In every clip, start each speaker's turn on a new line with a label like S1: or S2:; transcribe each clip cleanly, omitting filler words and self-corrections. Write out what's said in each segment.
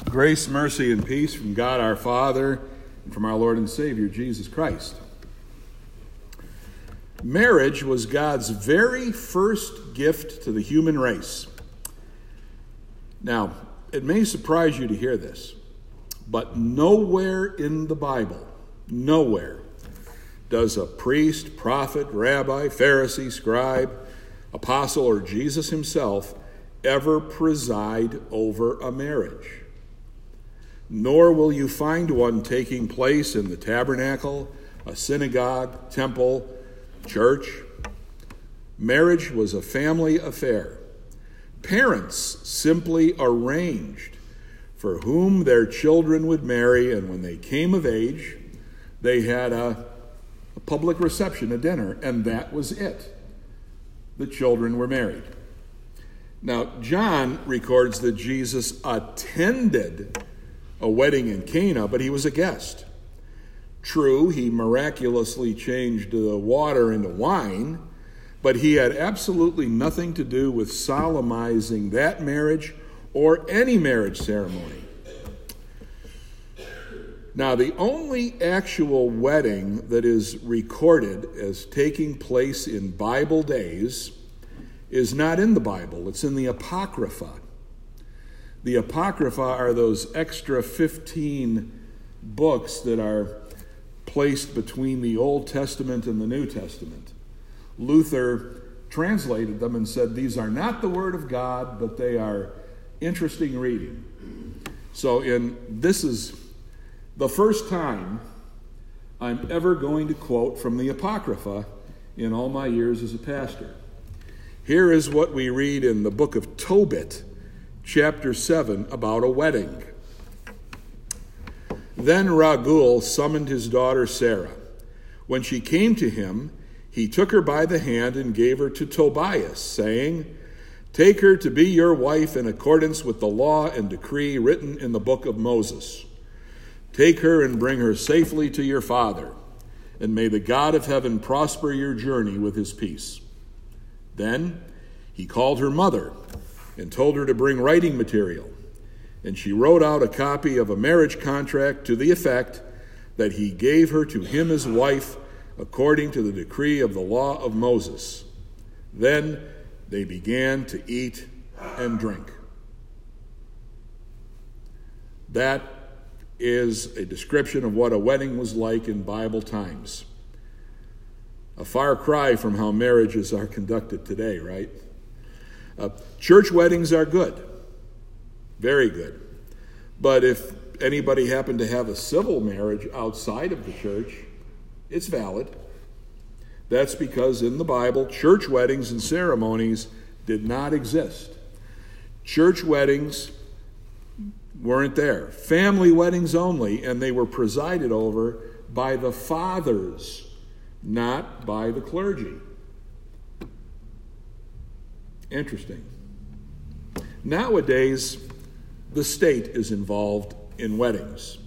S1: Grace, mercy, and peace from God our Father and from our Lord and Savior, Jesus Christ. Marriage was God's very first gift to the human race. Now, it may surprise you to hear this, but nowhere in the Bible, nowhere, does a priest, prophet, rabbi, Pharisee, scribe, apostle, or Jesus himself ever preside over a marriage. Nor will you find one taking place in the tabernacle, a synagogue, temple, church. Marriage was a family affair. Parents simply arranged for whom their children would marry, and when they came of age, they had a public reception, a dinner, and that was it. The children were married. Now, John records that Jesus attended a wedding in Cana, but he was a guest. True, he miraculously changed the water into wine, but he had absolutely nothing to do with solemnizing that marriage or any marriage ceremony. Now, the only actual wedding that is recorded as taking place in Bible days is not in the Bible. It's in the Apocrypha. The Apocrypha are those extra 15 books that are placed between the Old Testament and the New Testament. Luther translated them and said these are not the Word of God, but they are interesting reading. So this is the first time I'm ever going to quote from the Apocrypha in all my years as a pastor. Here is what we read in the book of Tobit, chapter 7, about a wedding. Then Raguel summoned his daughter Sarah. When she came to him, he took her by the hand and gave her to Tobias, saying, "Take her to be your wife in accordance with the law and decree written in the book of Moses. Take her and bring her safely to your father, and may the God of heaven prosper your journey with his peace." Then he called her mother and told her to bring writing material. And she wrote out a copy of a marriage contract to the effect that he gave her to him as wife according to the decree of the law of Moses. Then they began to eat and drink. That is a description of what a wedding was like in Bible times. A far cry from how marriages are conducted today, right? Church weddings are good, very good. But if anybody happened to have a civil marriage outside of the church, it's valid. That's because in the Bible, church weddings and ceremonies did not exist. Church weddings weren't there. Family weddings only, and they were presided over by the fathers, not by the clergy. Interesting. Nowadays, the state is involved in weddings.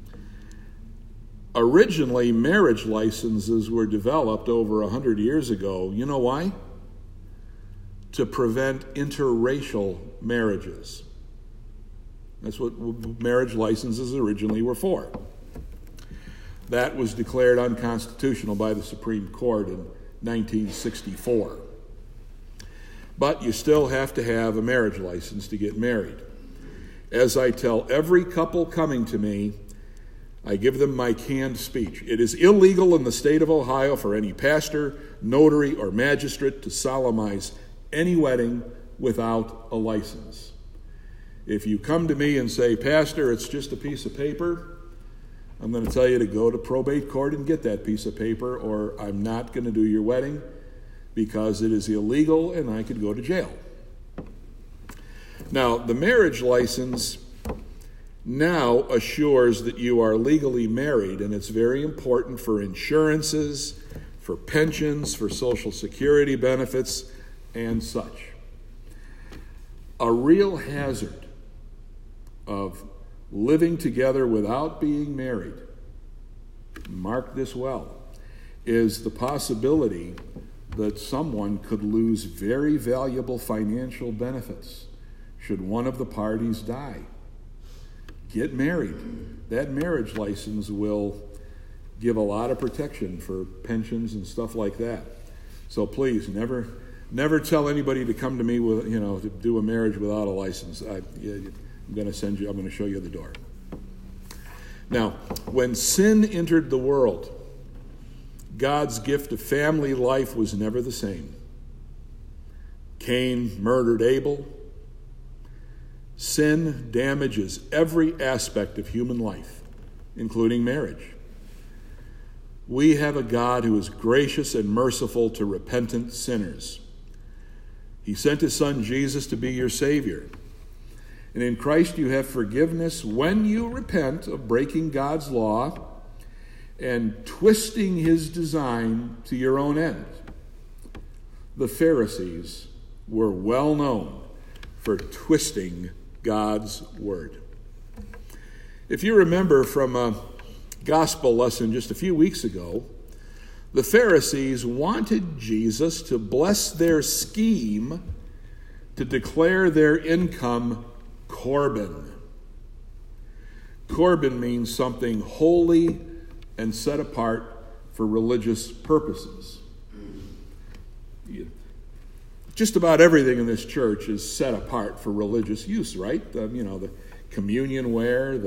S1: Originally, marriage licenses were developed over 100 years ago. You know why? To prevent interracial marriages. That's what marriage licenses originally were for. That was declared unconstitutional by the Supreme Court in 1964. But you still have to have a marriage license to get married. As I tell every couple coming to me, I give them my canned speech. It is illegal in the state of Ohio for any pastor, notary, or magistrate to solemnize any wedding without a license. If you come to me and say, "Pastor, it's just a piece of paper," I'm going to tell you to go to probate court and get that piece of paper, or I'm not going to do your wedding because it is illegal and I could go to jail. Now, the marriage license now assures that you are legally married, and it's very important for insurances, for pensions, for Social Security benefits, and such. A real hazard of living together without being married, mark this well, is the possibility that someone could lose very valuable financial benefits should one of the parties die. get married. That marriage license will give a lot of protection for pensions and stuff like that. So please, never tell anybody to come to me with, to do a marriage without a license. I'm going to show you the door. Now, when sin entered the world, God's gift of family life was never the same. Cain murdered Abel. Sin damages every aspect of human life, including marriage. We have a God who is gracious and merciful to repentant sinners. He sent his son Jesus to be your Savior. And in Christ you have forgiveness when you repent of breaking God's law and twisting his design to your own end. The Pharisees were well known for twisting God's word. If you remember from a gospel lesson just a few weeks ago, the Pharisees wanted Jesus to bless their scheme to declare their income Corban. Corban means something holy and set apart for religious purposes. Just about everything in this church is set apart for religious use, right? The communion ware,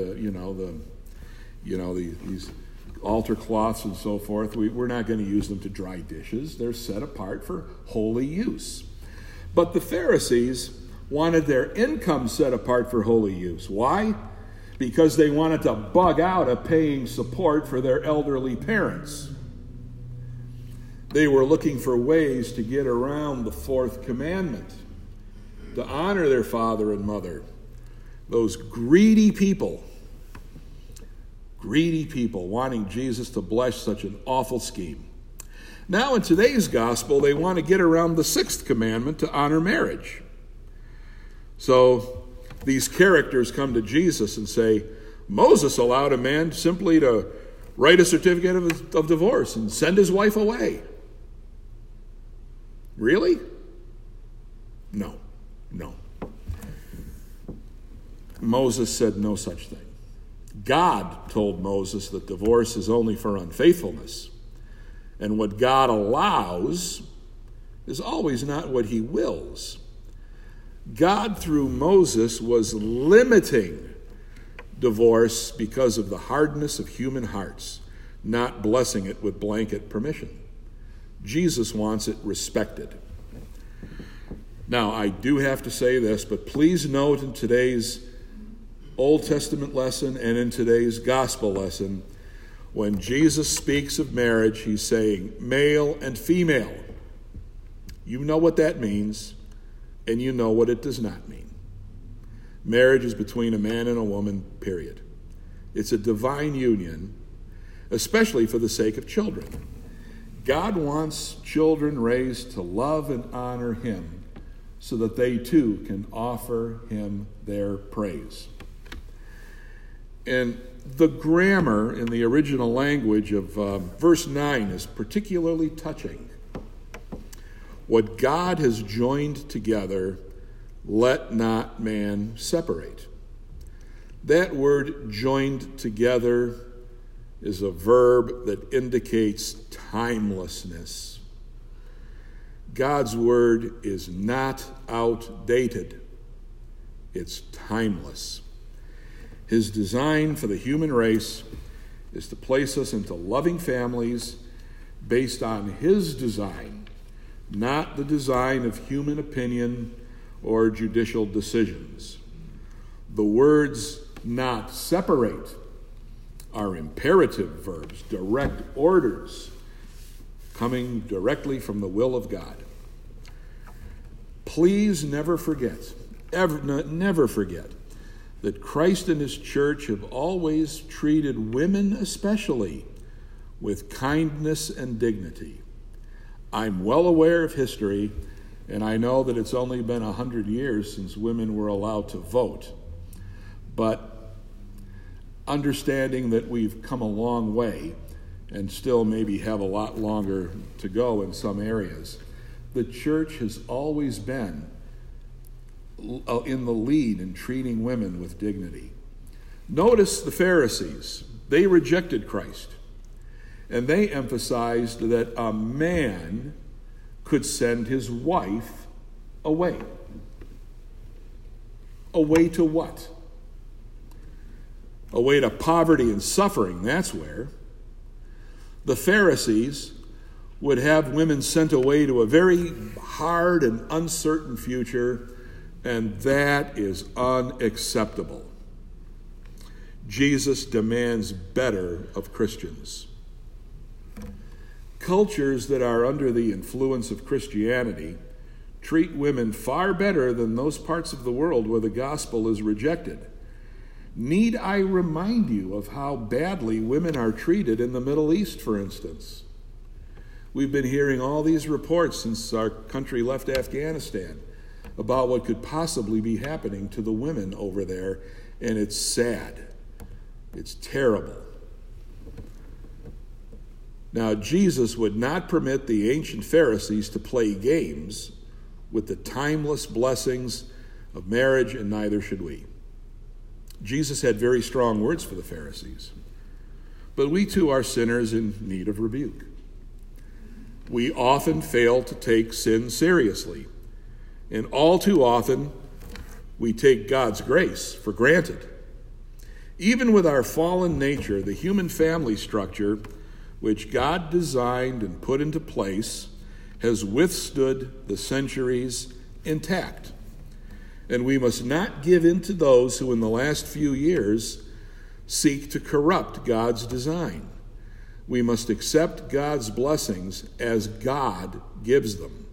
S1: these altar cloths and so forth. We're not going to use them to dry dishes. They're set apart for holy use. But the Pharisees wanted their income set apart for holy use. Why? Because they wanted to bug out a paying support for their elderly parents. They were looking for ways to get around the fourth commandment, to honor their father and mother. Those greedy people wanting Jesus to bless such an awful scheme. Now in today's gospel, they want to get around the sixth commandment to honor marriage. So these characters come to Jesus and say, Moses allowed a man simply to write a certificate of divorce and send his wife away. Really? No. Moses said no such thing. God told Moses that divorce is only for unfaithfulness. And what God allows is always not what he wills. God, through Moses, was limiting divorce because of the hardness of human hearts, not blessing it with blanket permission. Jesus wants it respected. Now, I do have to say this, but please note in today's Old Testament lesson and in today's gospel lesson, when Jesus speaks of marriage, he's saying male and female. You know what that means, and you know what it does not mean. Marriage is between a man and a woman, period. It's a divine union, especially for the sake of children. God wants children raised to love and honor him so that they too can offer him their praise. And the grammar in the original language of verse 9 is particularly touching. What God has joined together, let not man separate. That word joined together is a verb that indicates timelessness. God's word is not outdated. It's timeless. His design for the human race is to place us into loving families based on his design, not the design of human opinion or judicial decisions. The words not separate are imperative verbs, direct orders coming directly from the will of God. Please never forget, never forget, that Christ and his church have always treated women especially with kindness and dignity. I'm well aware of history, and I know that it's only been 100 years since women were allowed to vote. But understanding that we've come a long way and still maybe have a lot longer to go in some areas, the church has always been in the lead in treating women with dignity. Notice the Pharisees. They rejected Christ. And they emphasized that a man could send his wife away. Away to what? Away to poverty and suffering, that's where. The Pharisees would have women sent away to a very hard and uncertain future, and that is unacceptable. Jesus demands better of Christians. Cultures that are under the influence of Christianity treat women far better than those parts of the world where the gospel is rejected. Need I remind you of how badly women are treated in the Middle East, for instance? We've been hearing all these reports since our country left Afghanistan about what could possibly be happening to the women over there, and it's sad. It's terrible. Now, Jesus would not permit the ancient Pharisees to play games with the timeless blessings of marriage, and neither should we. Jesus had very strong words for the Pharisees. But we too are sinners in need of rebuke. We often fail to take sin seriously. And all too often, we take God's grace for granted. Even with our fallen nature, the human family structure, which God designed and put into place, has withstood the centuries intact. And we must not give in to those who in the last few years seek to corrupt God's design. We must accept God's blessings as God gives them.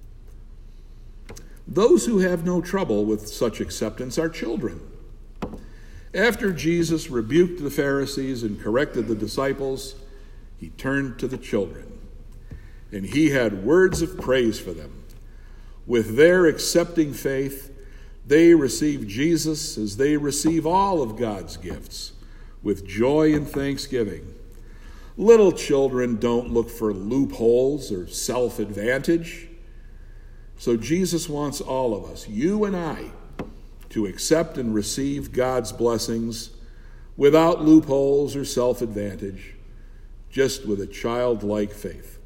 S1: Those who have no trouble with such acceptance are children. After Jesus rebuked the Pharisees and corrected the disciples, he turned to the children, and he had words of praise for them. With their accepting faith, they receive Jesus as they receive all of God's gifts, with joy and thanksgiving. Little children don't look for loopholes or self-advantage. So Jesus wants all of us, you and I, to accept and receive God's blessings without loopholes or self-advantage, just with a childlike faith.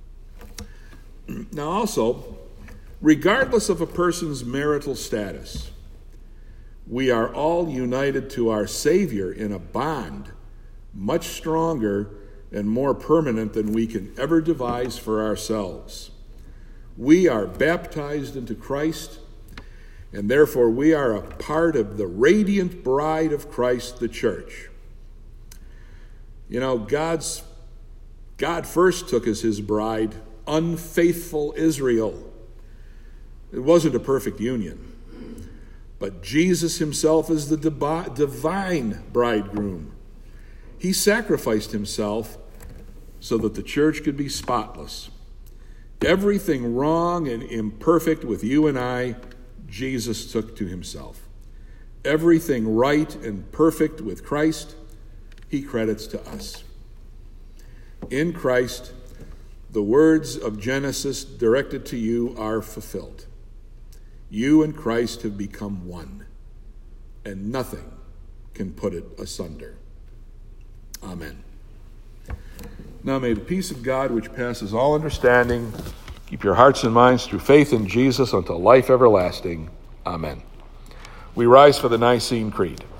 S1: Now also, regardless of a person's marital status, we are all united to our Savior in a bond much stronger and more permanent than we can ever devise for ourselves. We are baptized into Christ, and therefore we are a part of the radiant bride of Christ, the church. You know, God first took as his bride unfaithful Israel. It wasn't a perfect union. But Jesus himself is the divine bridegroom. He sacrificed himself so that the church could be spotless. Everything wrong and imperfect with you and I, Jesus took to himself. Everything right and perfect with Christ, he credits to us. In Christ, the words of Genesis directed to you are fulfilled. You and Christ have become one, and nothing can put it asunder. Amen. Now may the peace of God, which passes all understanding, keep your hearts and minds through faith in Jesus unto life everlasting. Amen. We rise for the Nicene Creed.